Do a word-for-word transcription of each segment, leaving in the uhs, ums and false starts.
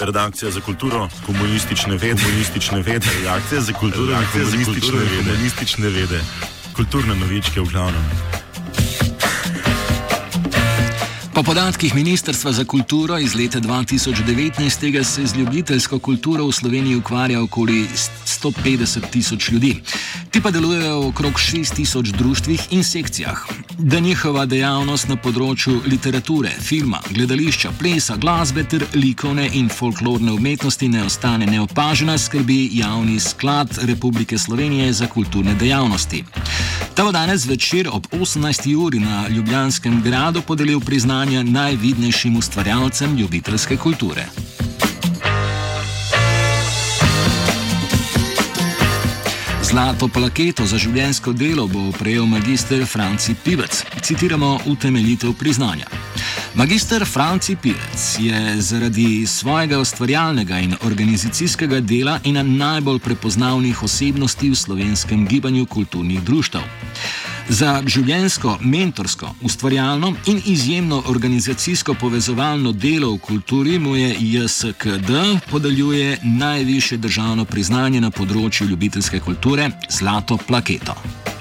redakcija za kulturo, komunistične vede, komunistične vede, redakcija za kulturo, redakcija za komunistične vede, komunistične vede, kulturne novičke v glavnem. Po podatkih Ministrstva za kulturo iz leta dva tisoč devetnajst se z ljubiteljsko kulturo v Sloveniji ukvarja okoli sto petdeset tisoč ljudi. Ti pa delujejo v okrog šest tisoč društvih in sekcijah. Da njihova dejavnost na področju literature, filma, gledališča, plesa, glasbe ter likovne in folklorne umetnosti ne ostane neopažena, skrbi Javni sklad Republike Slovenije za kulturne dejavnosti. Ta bo danes večer ob osemnajsti uri na Ljubljanskem gradu podelil priznanja najvidnejšim ustvarjalcem ljubiteljske kulture. Zlato plaketo za življenjsko delo bo prejel magister Franci Pivec. Citiramo utemeljitev priznanja. Magister Franci Pivec je zaradi svojega ustvarjalnega in organizacijskega dela ena najbolj prepoznavnih osebnosti v slovenskem gibanju kulturnih društev. Za življenjsko, mentorsko, ustvarjalno in izjemno organizacijsko povezovalno delo v kulturi mu je J S K D podeljuje najvišje državno priznanje na področju ljubiteljske kulture Zlato plaketo.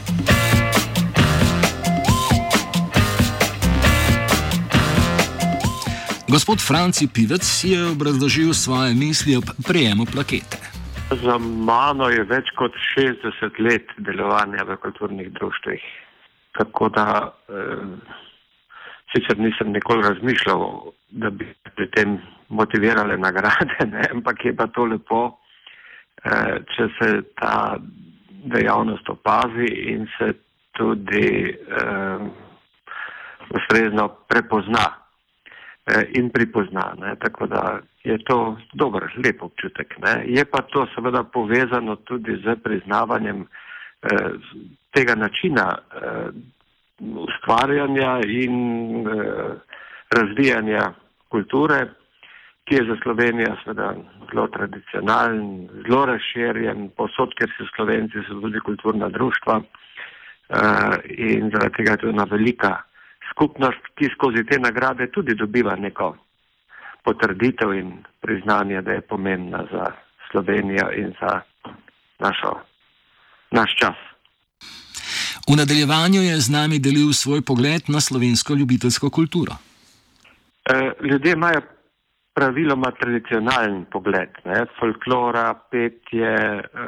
Gospod Franci Pivec je obrazložil svoje misli ob prejemu plakete. Za mano je več kot šestdeset let delovanja v kulturnih društvih, tako da eh, sicer nisem nikoli razmišljal, da bi pri tem motivirale nagrade, ne? Ampak je pa to lepo, eh, če se ta dejavnost opazi in se tudi eh, ustrezno prepozna in pripozna, ne? Tako da je to dober, lep občutek. Ne? Je pa to seveda povezano tudi z priznavanjem eh, tega načina eh, ustvarjanja in eh, razvijanja kulture, ki je za Slovenijo seveda zelo tradicionalen, zelo razširjen, povsod, ker so Slovenci, so tudi kulturna društva eh, in zaradi tega je to ena velika skupnost, ki skozi te nagrade tudi dobiva neko potrditev in priznanje, da je pomembna za Slovenijo in za našo, naš čas. V nadaljevanju je z nami delil svoj pogled na slovensko ljubiteljsko kulturo. E, ljudje imajo praviloma tradicionalen pogled, ne? Folklora, petje, e,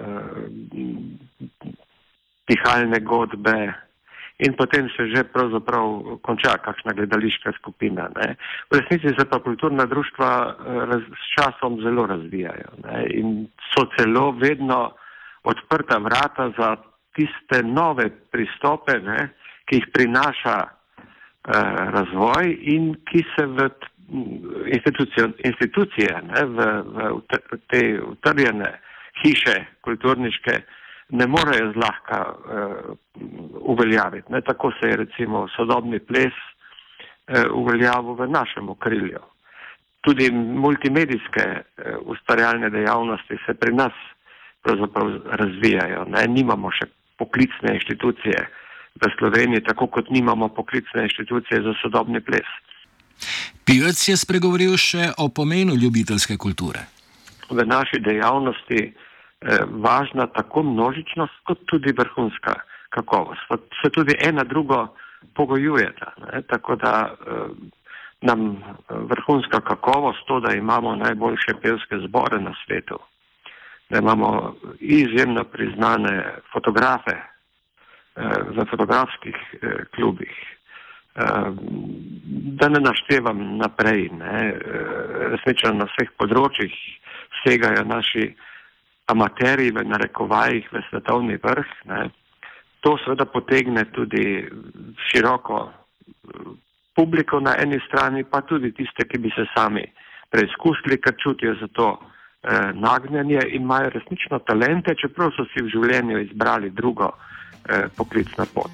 pihalne godbe, in potem se že pravzaprav konča kakšna gledališka skupina. Ne. V resnici se pa kulturna društva raz, s časom zelo razvijajo, ne, in so celo vedno odprta vrata za tiste nove pristope, ne, ki jih prinaša eh, razvoj in ki se v institucije, institucije ne, v, v te utrjene hiše kulturniške ne morejo zlahka uh, uveljaviti. Ne? Tako se je recimo sodobni ples uh, uveljavil v našem okrilju. Tudi multimedijske uh, ustvarjalne dejavnosti se pri nas pravzaprav razvijajo. Ne? Nimamo še poklicne inštitucije v Sloveniji, tako kot nimamo poklicne inštitucije za sodobni ples. Pivec je spregovoril še o pomenu ljubiteljske kulture. V naši dejavnosti važna tako množičnost, kot tudi vrhunska kakovost. Se tudi ena drugo pogojujeta. Ne? Tako da eh, nam vrhunska kakovost, to, da imamo najboljše pevske zbore na svetu, da imamo izjemno priznane fotografe eh, v fotografskih eh, klubih, eh, da ne naštevam naprej. Ne? Eh, resnično na vseh področjih segajo naši amaterji v narekovajih v svetovni vrh. Ne. To seveda potegne tudi široko publiko na eni strani, pa tudi tiste, ki bi se sami preizkusili, ker čutijo za to eh, nagnjenje in imajo resnično talente, čeprav so si v življenju izbrali drugo eh, poklicno pot.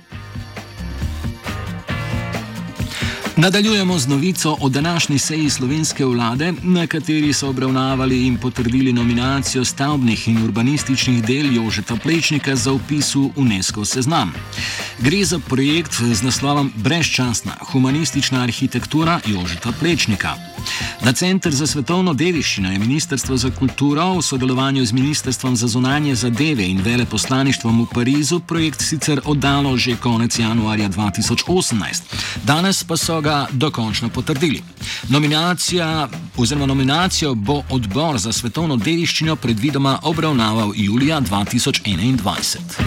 Nadaljujemo z novico o današnji seji slovenske vlade, na kateri so obravnavali in potrdili nominacijo stavbnih in urbanističnih del Jožeta Plečnika za vpis v UNESCO seznam. Gre za projekt z naslovom Brezčasna humanistična arhitektura Jožeta Plečnika. Na Center za svetovno dediščino je Ministrstvo za kulturo v sodelovanju z Ministrstvom za zunanje zadeve in veleposlaništvom v Parizu projekt sicer oddalo že konec januarja dva tisoč osemnajst. Danes pa so ga dokončno potrdili. Nominacija oziroma nominacijo bo odbor za svetovno dediščino predvidoma obravnaval julija dva tisoč enaindvajset.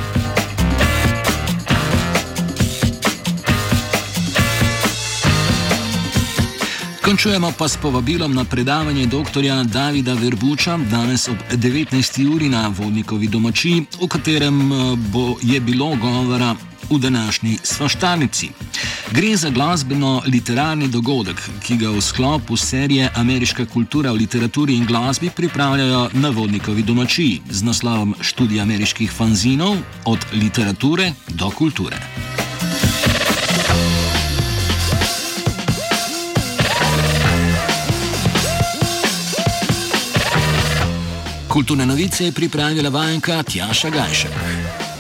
Končujemo pa s povabilom na predavanje doktorja Davida Verbuča danes ob devetnajsti uri na Vodnikovi domačiji, v katerem bo je bilo govora v današnji svaštarnici. Gre za glasbeno-literarni dogodek, ki ga v sklopu serije Ameriška kultura v literaturi in glasbi pripravljajo na Vodnikovi domačiji z naslovom Študij ameriških fanzinov od literature do kulture. Kulturne novice je pripravila vajenka Tjaša Gajšek.